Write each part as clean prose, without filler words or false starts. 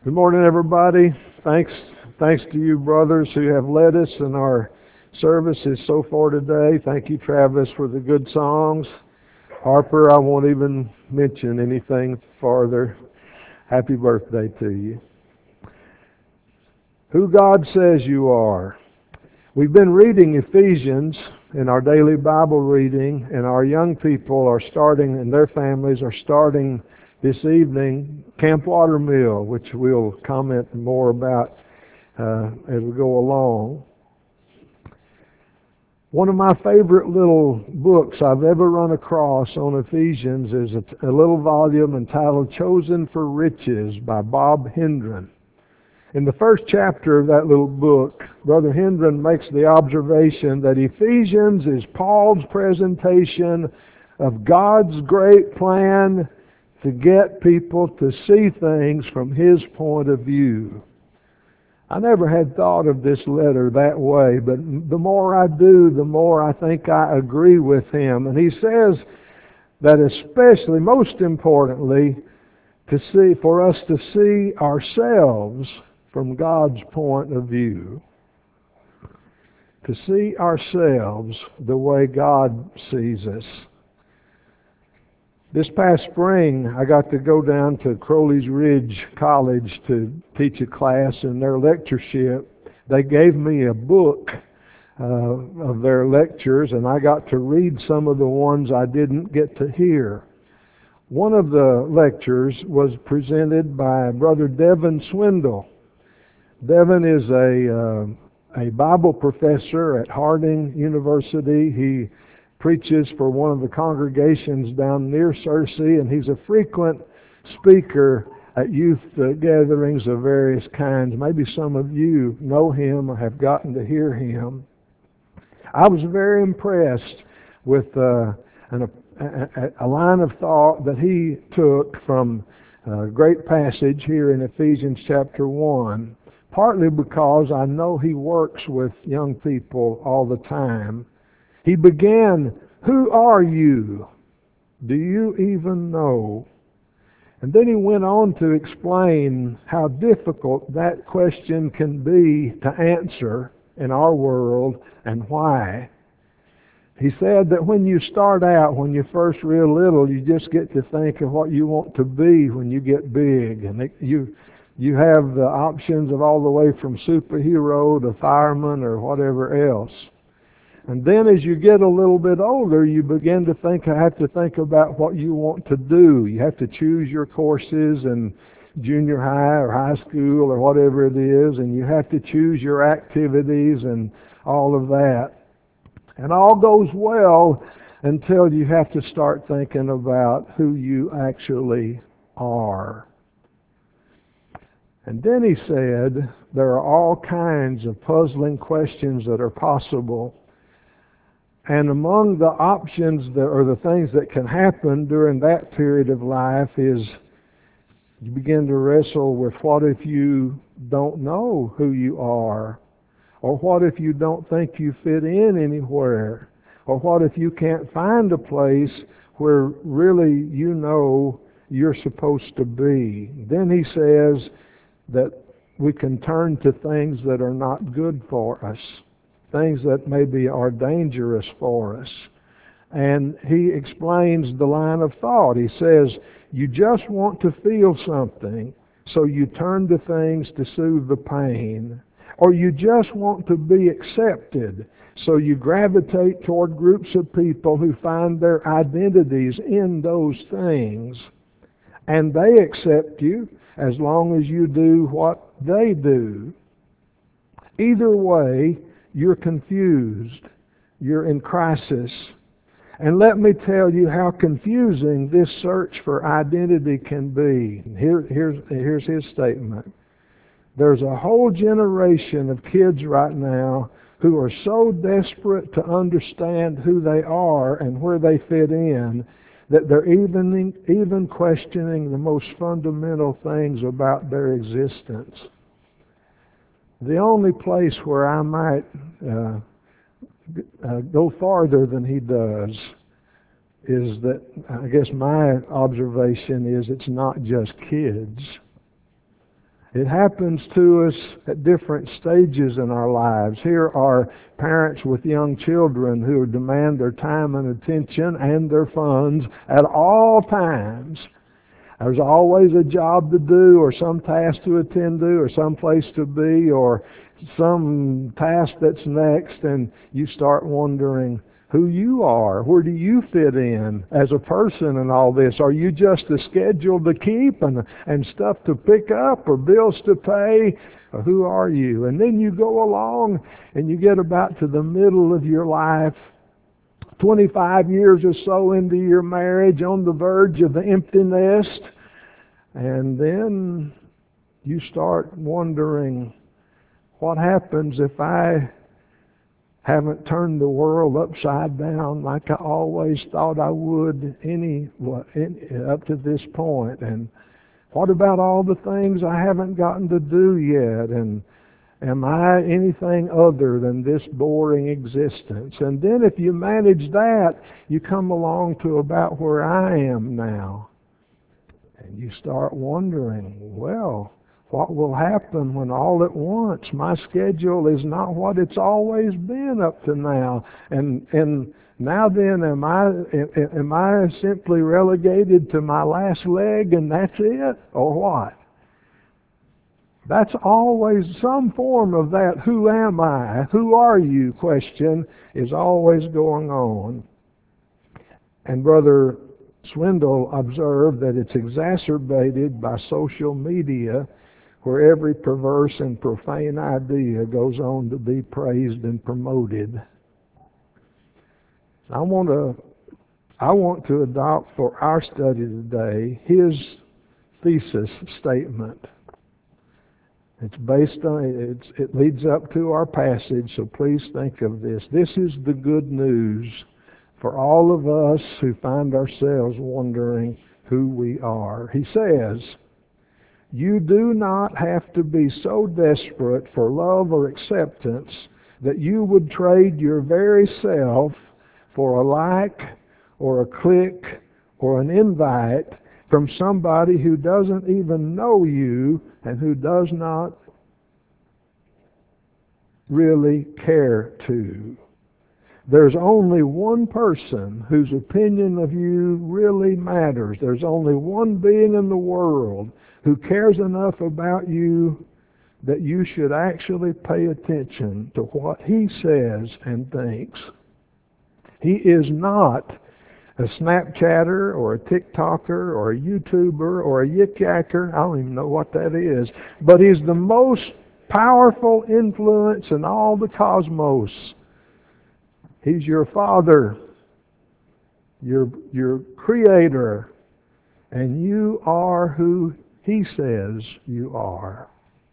Good morning, everybody. Thanks to you, brothers, who have led us in our services so far today. Thank you, Travis, for the good songs. Harper, I won't even mention anything farther. Happy birthday to you. Who God says you are. We've been reading Ephesians in our daily Bible reading, and our young people are starting, and their families are starting this evening Camp Watermill, which we'll comment more about as we go along. One of my favorite little books I've ever run across on Ephesians is a little volume entitled Chosen for Riches by Bob Hendren. In the first chapter of that little book, Brother Hendren makes the observation that Ephesians is Paul's presentation of God's great plan to get people to see things from his point of view. I never had thought of this letter that way, but the more I do, the more I think I agree with him. And he says that especially, most importantly, for us to see ourselves from God's point of view. To see ourselves the way God sees us. This past spring, I got to go down to Crowley's Ridge College to teach a class in their lectureship. They gave me a book of their lectures, and I got to read some of the ones I didn't get to hear. One of the lectures was presented by Brother Devin Swindle. Devin is a Bible professor at Harding University. He preaches for one of the congregations down near Searcy, and he's a frequent speaker at youth gatherings of various kinds. Maybe some of you know him or have gotten to hear him. I was very impressed with a line of thought that he took from a great passage here in Ephesians chapter 1, partly because I know he works with young people all the time. He began, "Who are you? Do you even know?" And then he went on to explain how difficult that question can be to answer in our world and why. He said that when you start out, when you're first real little, you just get to think of what you want to be when you get big. And you have the options of all the way from superhero to fireman or whatever else. And then as you get a little bit older, you begin to have to think about what you want to do. You have to choose your courses in junior high or high school or whatever it is, and you have to choose your activities and all of that. And all goes well until you have to start thinking about who you actually are. And then he said there are all kinds of puzzling questions that are possible. And among the options or the things that can happen during that period of life is you begin to wrestle with what if you don't know who you are? Or what if you don't think you fit in anywhere? Or what if you can't find a place where really you know you're supposed to be? Then he says that we can turn to things that are not good for us. Things that maybe are dangerous for us. And he explains the line of thought. He says, you just want to feel something, so you turn to things to soothe the pain. Or you just want to be accepted, so you gravitate toward groups of people who find their identities in those things. And they accept you as long as you do what they do. Either way, you're confused. You're in crisis. And let me tell you how confusing this search for identity can be. Here's his statement. There's a whole generation of kids right now who are so desperate to understand who they are and where they fit in that they're even questioning the most fundamental things about their existence. The only place where I might go farther than he does is that, I guess my observation is it's not just kids. It happens to us at different stages in our lives. Here are parents with young children who demand their time and attention and their funds at all times. There's always a job to do, or some task to attend to, or some place to be, or some task that's next, and you start wondering who you are. Where do you fit in as a person in all this? Are you just a schedule to keep and stuff to pick up or bills to pay? Or who are you? And then you go along and you get about to the middle of your life, 25 years or so into your marriage, on the verge of the empty nest, and then you start wondering, what happens if I haven't turned the world upside down like I always thought I would up to this point? And what about all the things I haven't gotten to do yet? And am I anything other than this boring existence? And then if you manage that, you come along to about where I am now. And you start wondering, well, what will happen when all at once my schedule is not what it's always been up to now? And now then, am I simply relegated to my last leg and that's it? Or what? That's always some form of that who am I, who are you question is always going on. And Brother Swindoll observed that it's exacerbated by social media, where every perverse and profane idea goes on to be praised and promoted. I want to adopt for our study today his thesis statement. It's based on, it leads up to our passage, so please think of this. This is the good news for all of us who find ourselves wondering who we are. He says, you do not have to be so desperate for love or acceptance that you would trade your very self for a like or a click or an invite from somebody who doesn't even know you and who does not really care to. There's only one person whose opinion of you really matters. There's only one being in the world who cares enough about you that you should actually pay attention to what he says and thinks. He is not a Snapchatter or a TikToker or a YouTuber or a Yik-Yacker. I don't even know what that is. But he's the most powerful influence in all the cosmos. He's your Father, your Creator, and you are who He says you are.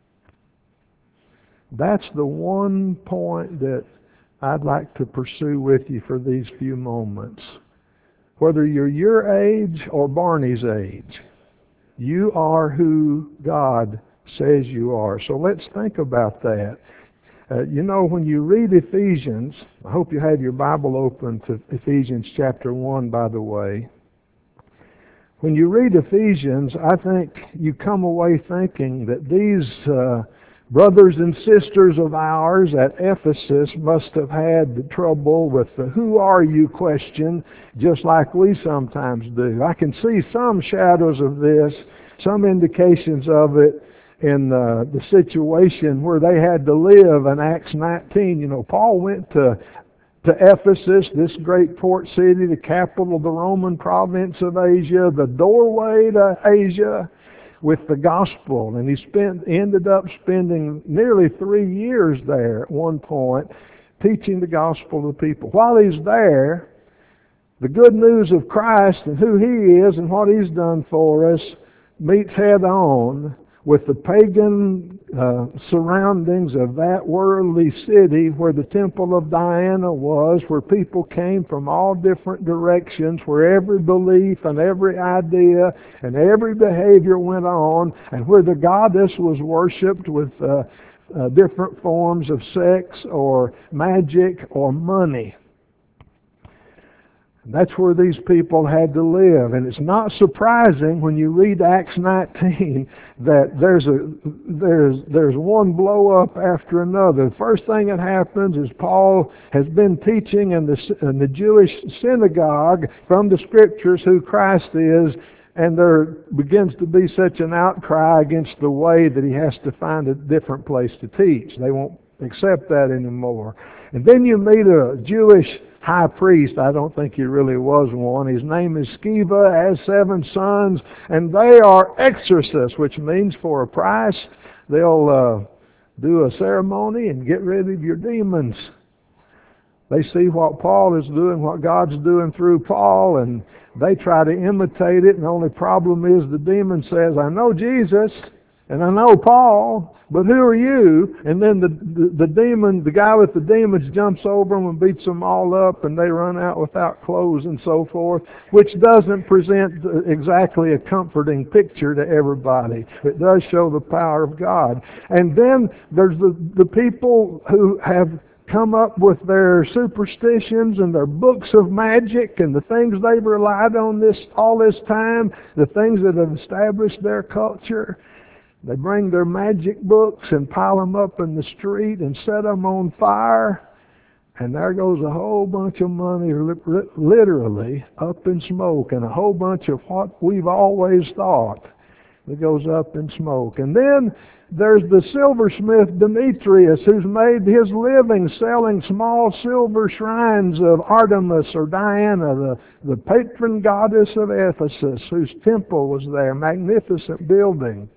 That's the one point that I'd like to pursue with you for these few moments. Whether you're your age or Barney's age, you are who God says you are. So let's think about that. When you read Ephesians, I hope you have your Bible open to Ephesians chapter 1, by the way. When you read Ephesians, I think you come away thinking that these brothers and sisters of ours at Ephesus must have had trouble with the who are you question, just like we sometimes do. I can see some shadows of this, some indications of it in the situation where they had to live in Acts 19. Paul went to Ephesus, this great port city, the capital of the Roman province of Asia, the doorway to Asia, with the gospel. And he ended up spending nearly 3 years there at one point, teaching the gospel to people. While he's there, the good news of Christ and who He is and what He's done for us meets head on with the pagan surroundings of that worldly city where the temple of Diana was, where people came from all different directions, where every belief and every idea and every behavior went on, and where the goddess was worshipped with different forms of sex or magic or money. That's where these people had to live. And it's not surprising when you read Acts 19 that there's one blow up after another. The first thing that happens is Paul has been teaching in the Jewish synagogue from the Scriptures who Christ is, and there begins to be such an outcry against the way that he has to find a different place to teach. They won't accept that anymore. And then you meet a Jewish high priest. I don't think he really was one. His name is Sceva, has 7 sons, and they are exorcists, which means for a price they'll do a ceremony and get rid of your demons. They see what Paul is doing, what God's doing through Paul, and they try to imitate it, and the only problem is the demon says, I know Jesus, and I know Paul, but who are you? And then the demon, the guy with the demons jumps over them and beats them all up, and they run out without clothes and so forth, which doesn't present exactly a comforting picture to everybody. It does show the power of God. And then there's the people who have come up with their superstitions and their books of magic and the things they've relied on all this time, the things that have established their culture. They bring their magic books and pile them up in the street and set them on fire, and there goes a whole bunch of money literally up in smoke, and a whole bunch of what we've always thought that goes up in smoke. And then there's the silversmith Demetrius, who's made his living selling small silver shrines of Artemis or Diana, the patron goddess of Ephesus, whose temple was there, magnificent building,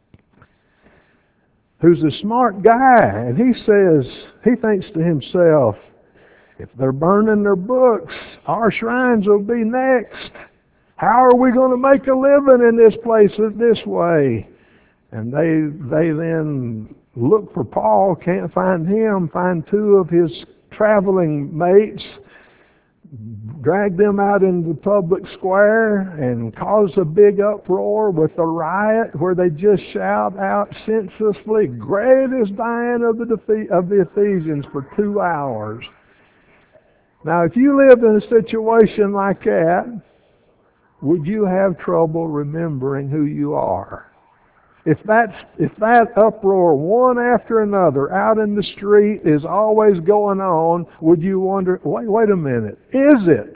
who's a smart guy, and he thinks to himself, if they're burning their books, our shrines will be next. How are we going to make a living in this place this way? And they then look for Paul, can't find him, find 2 of his traveling mates, drag them out into the public square and cause a big uproar with a riot where they just shout out senselessly, great is Diana of the Ephesians, for 2 hours. Now, if you lived in a situation like that, would you have trouble remembering who you are? If that uproar, one after another, out in the street is always going on, would you wonder, wait a minute, is it?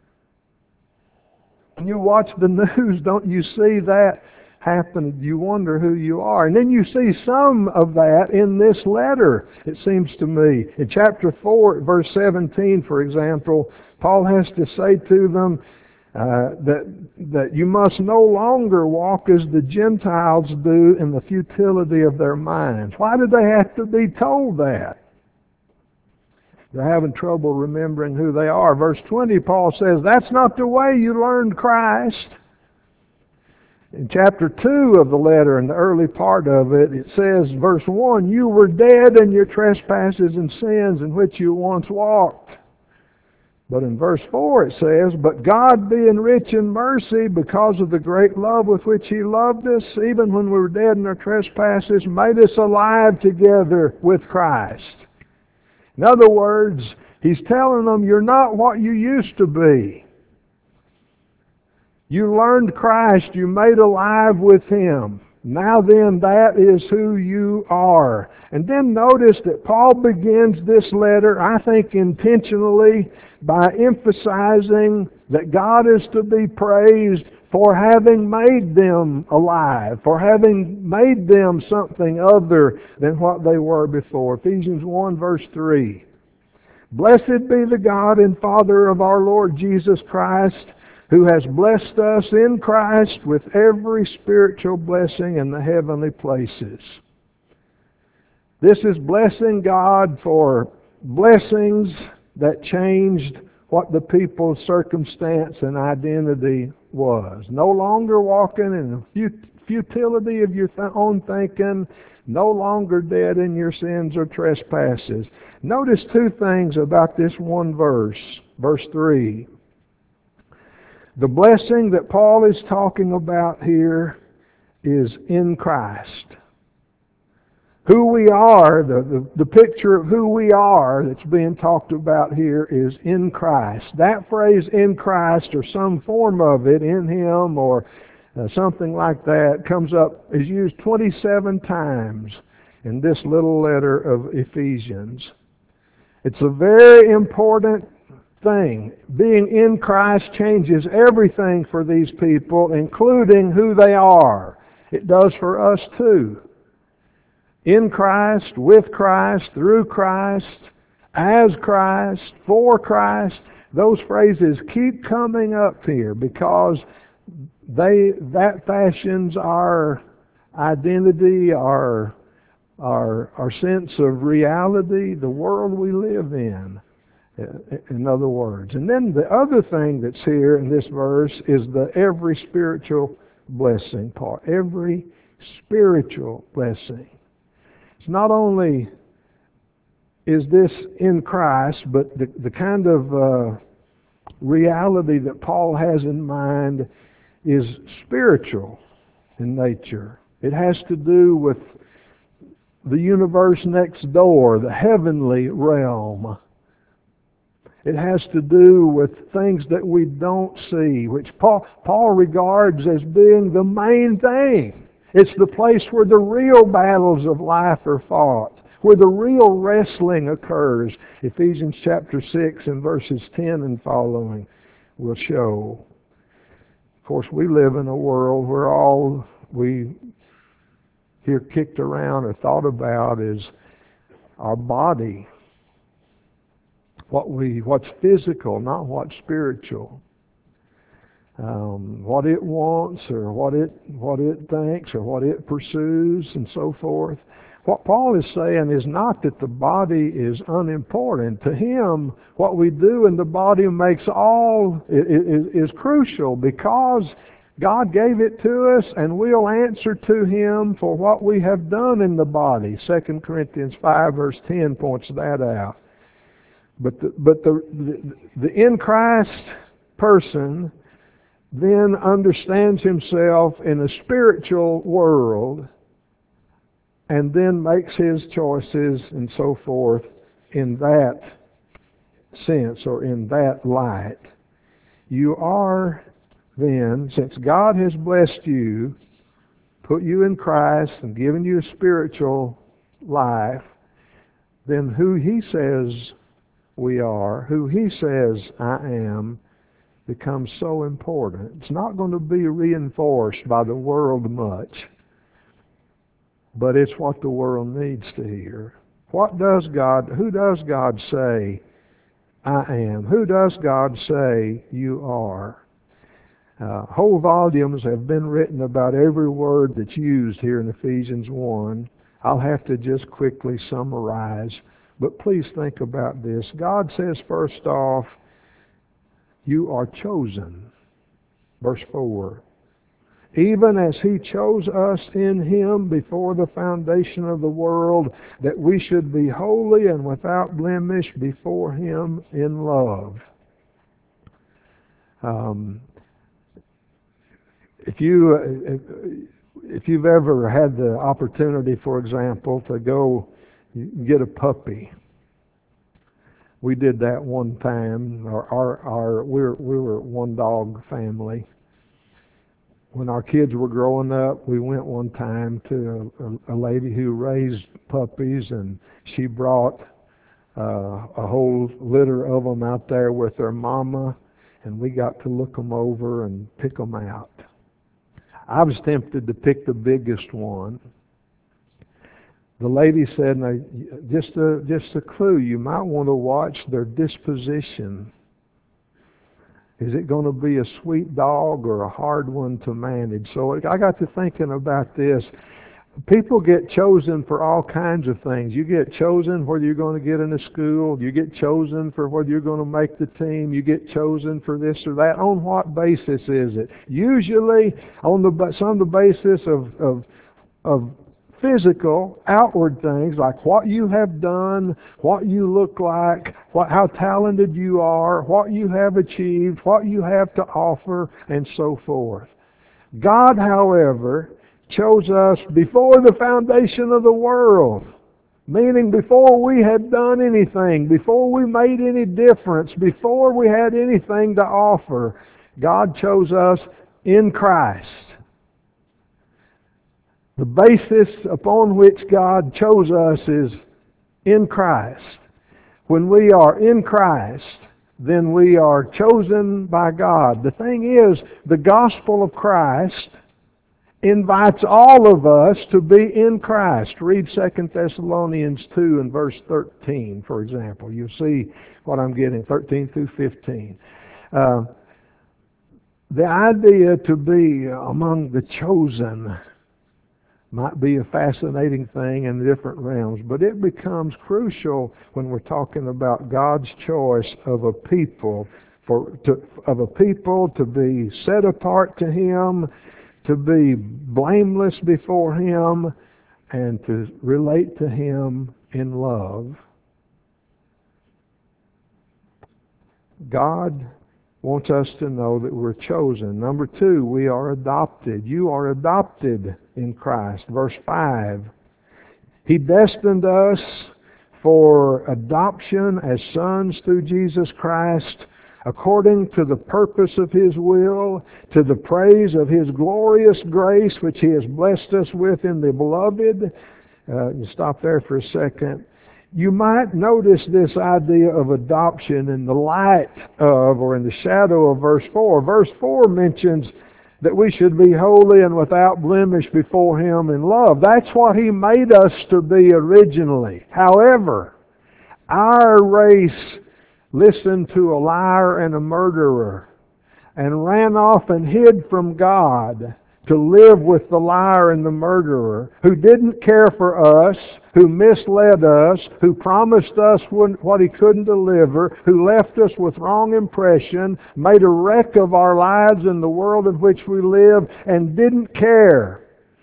When you watch the news, don't you see that happen? You wonder who you are. And then you see some of that in this letter, it seems to me. In chapter 4, verse 17, for example, Paul has to say to them, that you must no longer walk as the Gentiles do in the futility of their minds. Why did they have to be told that? They're having trouble remembering who they are. Verse 20, Paul says, that's not the way you learned Christ. In chapter 2 of the letter, in the early part of it, it says, verse 1, you were dead in your trespasses and sins in which you once walked. But in verse 4 it says, but God being rich in mercy, because of the great love with which He loved us, even when we were dead in our trespasses, made us alive together with Christ. In other words, He's telling them, you're not what you used to be. You learned Christ, you made alive with Him. Now then, that is who you are. And then notice that Paul begins this letter, I think intentionally, by emphasizing that God is to be praised for having made them alive, for having made them something other than what they were before. Ephesians 1 verse 3. Blessed be the God and Father of our Lord Jesus Christ, who has blessed us in Christ with every spiritual blessing in the heavenly places. This is blessing God for blessings that changed what the people's circumstance and identity was. No longer walking in the futility of your own thinking, no longer dead in your sins or trespasses. Notice 2 things about this one verse, verse 3. The blessing that Paul is talking about here is in Christ. Who we are, the picture of who we are that's being talked about here is in Christ. That phrase, in Christ, or some form of it, in Him, or something like that, comes up, is used 27 times in this little letter of Ephesians. It's a very important thing. Being in Christ changes everything for these people, including who they are. It does for us too. In Christ, with Christ, through Christ, as Christ, for Christ. Those phrases keep coming up here because that fashions our identity, our sense of reality, the world we live in other words. And then the other thing that's here in this verse is the every spiritual blessing part. Every spiritual blessing. It's not only is this in Christ, but the kind of reality that Paul has in mind is spiritual in nature. It has to do with the universe next door, the heavenly realm. It has to do with things that we don't see, which Paul regards as being the main thing. It's the place where the real battles of life are fought, where the real wrestling occurs. Ephesians chapter 6 and verses 10 and following will show. Of course, we live in a world where all we hear kicked around or thought about is our body. What's physical, not what's spiritual. What it wants, or what it thinks, or what it pursues, and so forth. What Paul is saying is not that the body is unimportant. To him, what we do in the body is crucial, because God gave it to us, and we'll answer to Him for what we have done in the body. 2 Corinthians 5 verse 10 points that out. But the in Christ person then understands himself in a spiritual world, and then makes his choices and so forth in that sense, or in that light. You are then, since God has blessed you, put you in Christ and given you a spiritual life, then who He says we are, who He says I am, becomes so important. It's not going to be reinforced by the world much, but it's what the world needs to hear. Who does God say I am? Who does God say you are? Whole volumes have been written about every word that's used here in Ephesians 1. I'll have to just quickly summarize, but please think about this. God says, first off, you are chosen. Verse 4. Even as He chose us in Him before the foundation of the world, that we should be holy and without blemish before Him in love. If you've ever had the opportunity, for example, to go get a puppy, we did that one time. We were one dog family. When our kids were growing up, we went one time to a lady who raised puppies, and she brought a whole litter of them out there with their mama, and we got to look them over and pick them out. I was tempted to pick the biggest one. The lady said, "Now, just a clue, you might want to watch their disposition. Is it going to be a sweet dog or a hard one to manage?" So I got to thinking about this. People get chosen for all kinds of things. You get chosen whether you're going to get into school. You get chosen for whether you're going to make the team. You get chosen for this or that. On what basis is it? Usually on the basis of physical, outward things, like what you have done, what you look like, how talented you are, what you have achieved, what you have to offer, and so forth. God, however, chose us before the foundation of the world. Meaning before we had done anything, before we made any difference, before we had anything to offer, God chose us in Christ. The basis upon which God chose us is in Christ. When we are in Christ, then we are chosen by God. The thing is, the gospel of Christ invites all of us to be in Christ. Read 2 Thessalonians 2 and verse 13, for example. You'll see what I'm getting, 13 through 15. The idea to be among the chosen might be a fascinating thing in different realms, but it becomes crucial when we're talking about God's choice of a people, to be set apart to Him, to be blameless before Him, and to relate to Him in love. God wants us to know that we're chosen. Number 2, we are adopted. You are adopted in Christ. Verse 5, He destined us for adoption as sons through Jesus Christ, according to the purpose of His will, to the praise of His glorious grace, which He has blessed us with in the Beloved. You stop there for a second. You might notice this idea of adoption in the light of, or in the shadow of verse 4. Verse 4 mentions that we should be holy and without blemish before Him in love. That's what He made us to be originally. However, our race listened to a liar and a murderer and ran off and hid from God to live with the liar and the murderer, who didn't care for us, who misled us, who promised us what He couldn't deliver, who left us with wrong impression, made a wreck of our lives in the world in which we live, and didn't care.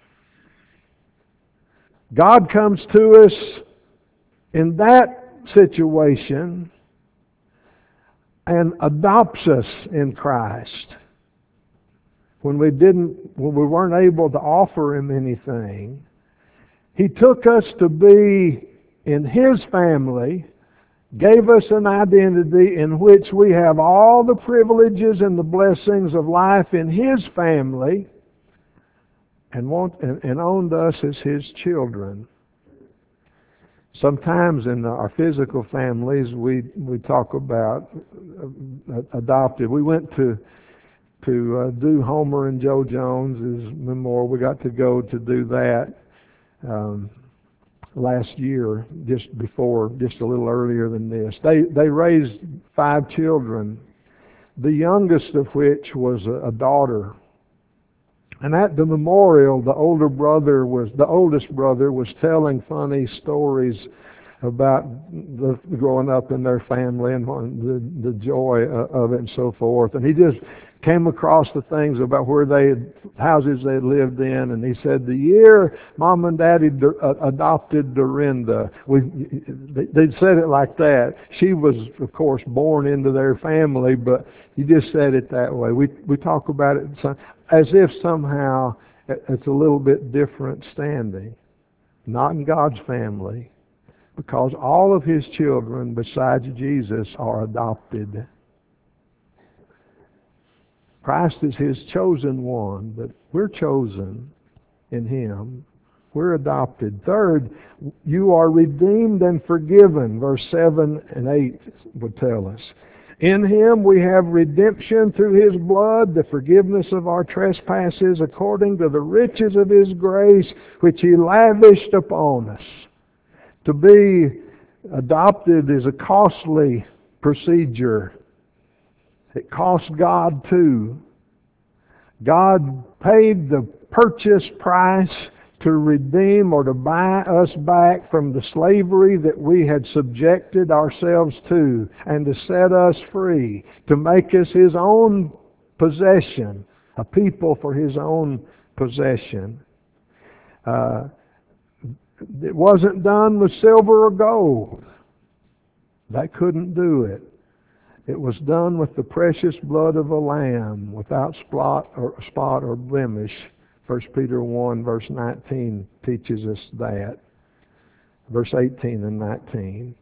God comes to us in that situation and adopts us in Christ. When we weren't able to offer Him anything, He took us to be in His family, gave us an identity in which we have all the privileges and the blessings of life in His family, and owned us as His children. Sometimes in our physical families, we talk about adopted. We went to do Homer and Joe Jones's memorial. We got to go to do that last year, just a little earlier than this. They raised 5 children, the youngest of which was a daughter. And at the memorial, the oldest brother was telling funny stories about growing up in their family and the joy of it and so forth. And he just came across the things about houses they had lived in, and he said, the year Mom and Daddy adopted Dorinda, they said it like that. She was, of course, born into their family, but he just said it that way. We talk about it as if somehow it's a little bit different standing. Not in God's family, because all of His children, besides Jesus, are adopted. Christ is His chosen one, but we're chosen in Him. We're adopted. Third, you are redeemed and forgiven. Verse 7 and 8 would tell us. In Him we have redemption through His blood, the forgiveness of our trespasses, according to the riches of His grace, which He lavished upon us. To be adopted is a costly procedure. It cost God too. God paid the purchase price to redeem or to buy us back from the slavery that we had subjected ourselves to, and to set us free, to make us His own possession, a people for His own possession. It wasn't done with silver or gold. That couldn't do it. It was done with the precious blood of a lamb, without spot or blemish, 1 Peter 1 verse 19 teaches us that. Verse 18 and 19.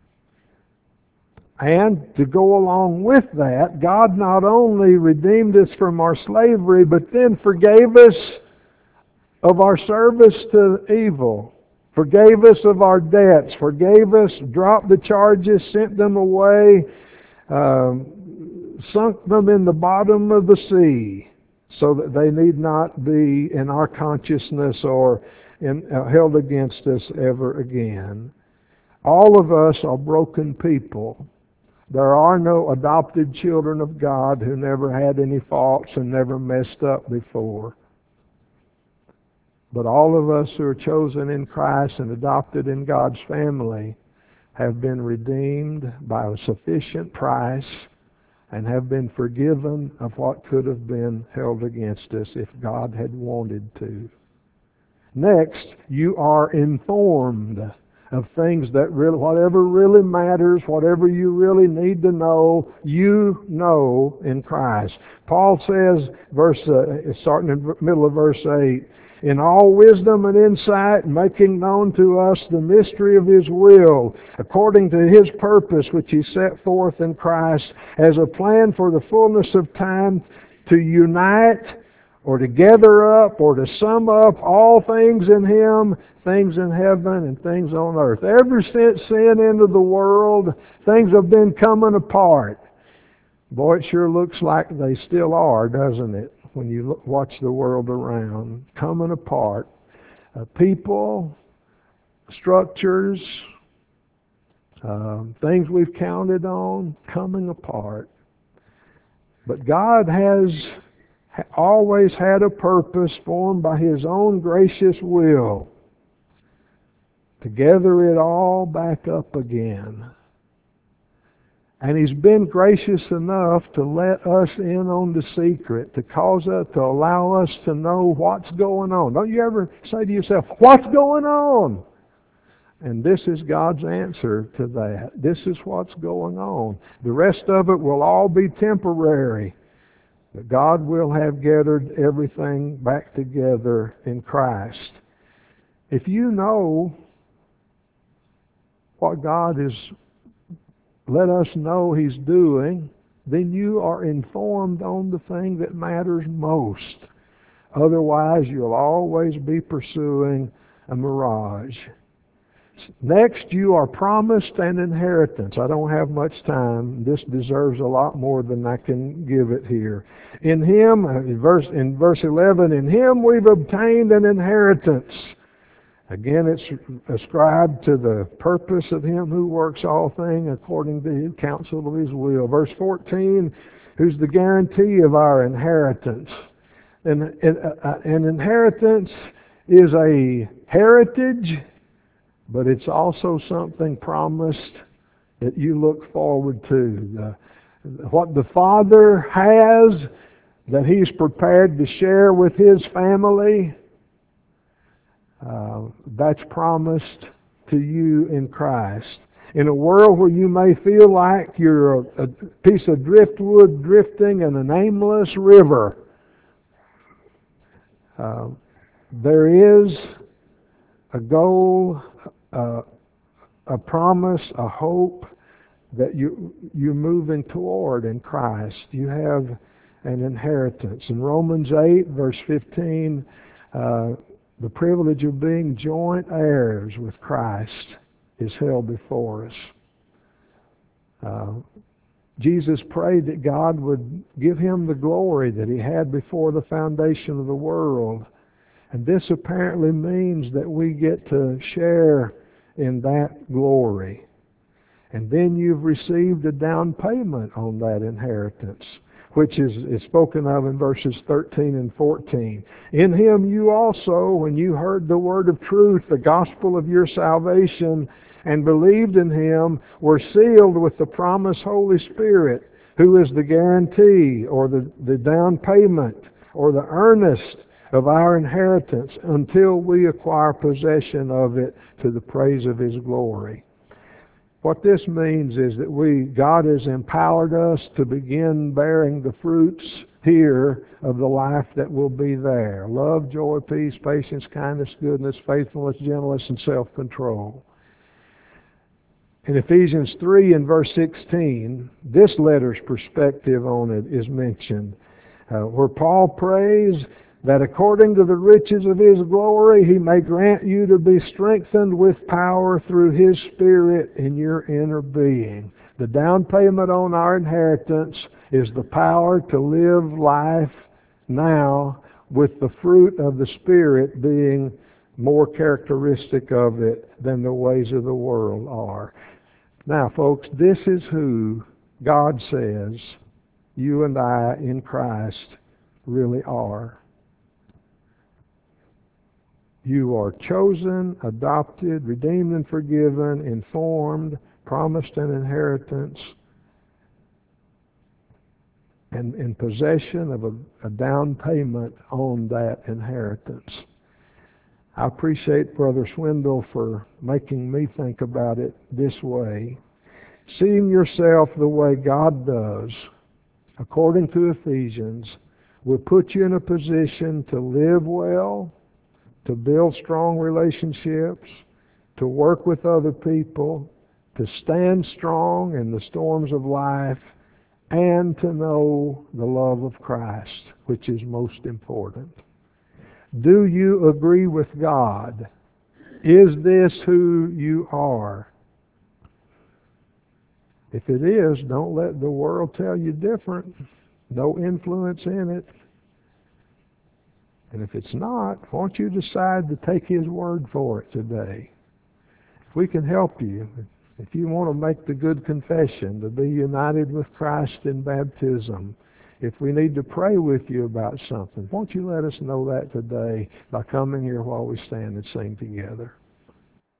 And to go along with that, God not only redeemed us from our slavery, but then forgave us of our service to evil, forgave us of our debts, forgave us, dropped the charges, sent them away, sunk them in the bottom of the sea, so that they need not be in our consciousness or held against us ever again. All of us are broken people. There are no adopted children of God who never had any faults and never messed up before. But all of us who are chosen in Christ and adopted in God's family have been redeemed by a sufficient price and have been forgiven of what could have been held against us if God had wanted to. Next, you are informed of things that really, whatever really matters, whatever you really need to know, you know in Christ. Paul says, starting in the middle of verse 8, in all wisdom and insight, making known to us the mystery of His will, according to His purpose which He set forth in Christ, as a plan for the fullness of time to unite or to gather up or to sum up all things in Him, things in heaven and things on earth. Ever since sin entered the world, things have been coming apart. Boy, it sure looks like they still are, doesn't it? When you watch the world around, coming apart. People, structures, things we've counted on, coming apart. But God has always had a purpose formed by His own gracious will to gather it all back up again. And He's been gracious enough to let us in on the secret, to allow us to know what's going on. Don't you ever say to yourself, what's going on? And this is God's answer to that. This is what's going on. The rest of it will all be temporary. But God will have gathered everything back together in Christ. If you know what God has let us know He's doing, then you are informed on the thing that matters most. Otherwise, you'll always be pursuing a mirage. Next, you are promised an inheritance. I don't have much time. This deserves a lot more than I can give it here. In Him, in verse 11, in Him we've obtained an inheritance. Again, it's ascribed to the purpose of Him who works all things according to the counsel of His will. Verse 14, who's the guarantee of our inheritance. And an inheritance is a heritage, but it's also something promised that you look forward to. What the Father has that He's prepared to share with His family, that's promised to you in Christ. In a world where you may feel like you're a piece of driftwood drifting in an aimless river, there is a goal, a promise, a hope that you're moving toward in Christ. You have an inheritance. In Romans 8, verse 15, the privilege of being joint heirs with Christ is held before us. Jesus prayed that God would give Him the glory that He had before the foundation of the world. And this apparently means that we get to share in that glory. And then you've received a down payment on that inheritance, which is spoken of in verses 13 and 14. In Him you also, when you heard the word of truth, the gospel of your salvation, and believed in Him, were sealed with the promised Holy Spirit, who is the guarantee, or the down payment, or the earnest of our inheritance, until we acquire possession of it to the praise of His glory. What this means is that God has empowered us to begin bearing the fruits here of the life that will be there. Love, joy, peace, patience, kindness, goodness, faithfulness, gentleness, and self-control. In Ephesians 3 and verse 16, this letter's perspective on it is mentioned, where Paul prays that according to the riches of His glory, He may grant you to be strengthened with power through His Spirit in your inner being. The down payment on our inheritance is the power to live life now with the fruit of the Spirit being more characteristic of it than the ways of the world are. Now, folks, this is who God says you and I in Christ really are. You are chosen, adopted, redeemed and forgiven, informed, promised an inheritance, and in possession of a down payment on that inheritance. I appreciate Brother Swindle for making me think about it this way. Seeing yourself the way God does, according to Ephesians, will put you in a position to live well, to build strong relationships, to work with other people, to stand strong in the storms of life, and to know the love of Christ, which is most important. Do you agree with God? Is this who you are? If it is, don't let the world tell you different. No influence in it. And if it's not, won't you decide to take His word for it today? If we can help you, if you want to make the good confession, to be united with Christ in baptism, if we need to pray with you about something, won't you let us know that today by coming here while we stand and sing together?